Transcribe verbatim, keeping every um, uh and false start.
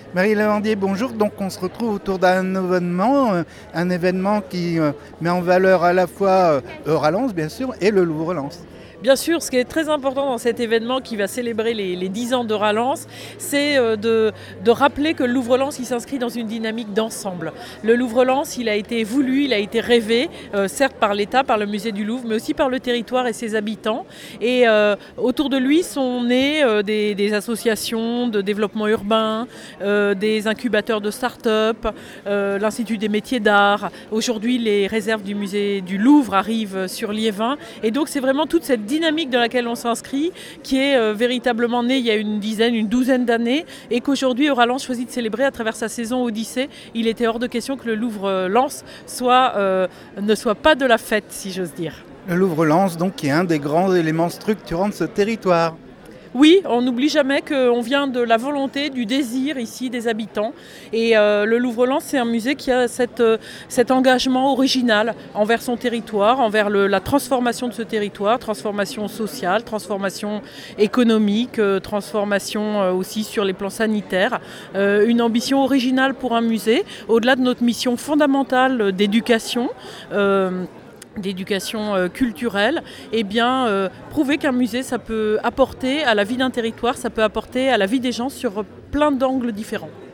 Marie Lavandier, bonjour. Donc on se retrouve autour d'un événement, euh, un événement qui euh, met en valeur à la fois euh, Euralens, bien sûr, et le Louvre-Lens. Bien sûr, ce qui est très important dans cet événement qui va célébrer les, les dix ans de Ralens, c'est euh, de, de rappeler que le Louvre-Lens il s'inscrit dans une dynamique d'ensemble. Le Louvre-Lens, il a été voulu, il a été rêvé, euh, certes par l'État, par le musée du Louvre, mais aussi par le territoire et ses habitants. Et euh, autour de lui sont nées euh, des, des associations de développement urbain, euh, des incubateurs de start-up, euh, l'Institut des métiers d'art. Aujourd'hui, les réserves du musée du Louvre arrivent sur Liévin. Et donc, c'est vraiment toute cette dynamique dans laquelle on s'inscrit, qui est euh, véritablement née il y a une dizaine, une douzaine d'années, et qu'aujourd'hui Euralens choisit de célébrer à travers sa saison Odyssée. Il était hors de question que le Louvre-Lens soit, euh, ne soit pas de la fête, si j'ose dire. Le Louvre-Lens, donc, qui est un des grands éléments structurants de ce territoire. Oui, on n'oublie jamais qu'on vient de la volonté, du désir ici des habitants. Et euh, le Louvre-Lens, c'est un musée qui a cette, euh, cet engagement original envers son territoire, envers le, la transformation de ce territoire, transformation sociale, transformation économique, euh, transformation euh, aussi sur les plans sanitaires. Euh, une ambition originale pour un musée, au-delà de notre mission fondamentale d'éducation. Euh, d'éducation euh, culturelle, et eh bien euh, prouver qu'un musée ça peut apporter à la vie d'un territoire, ça peut apporter à la vie des gens sur plein d'angles différents.